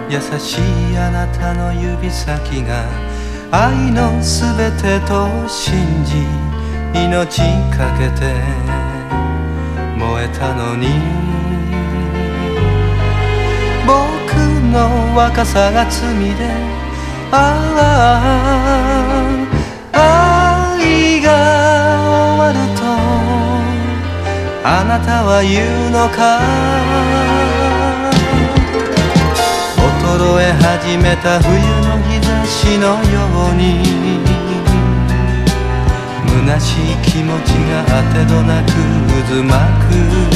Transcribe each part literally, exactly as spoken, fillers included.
優しいあなたの指先が愛のすべてと信じ命かけて燃えたのに、僕の若さが罪で、ああ愛が終わるとあなたは言うのか。衰え始めた冬の日差しのように虚しい気持ちがあてどなく渦巻く。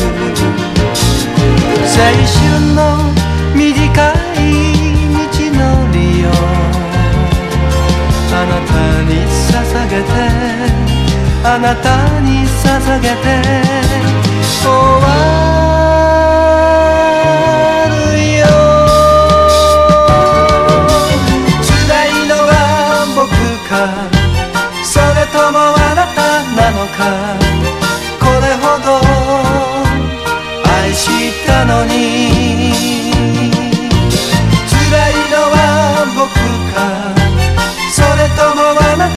青春の短い道のりをあなたに捧げて、あなたに捧げて終わる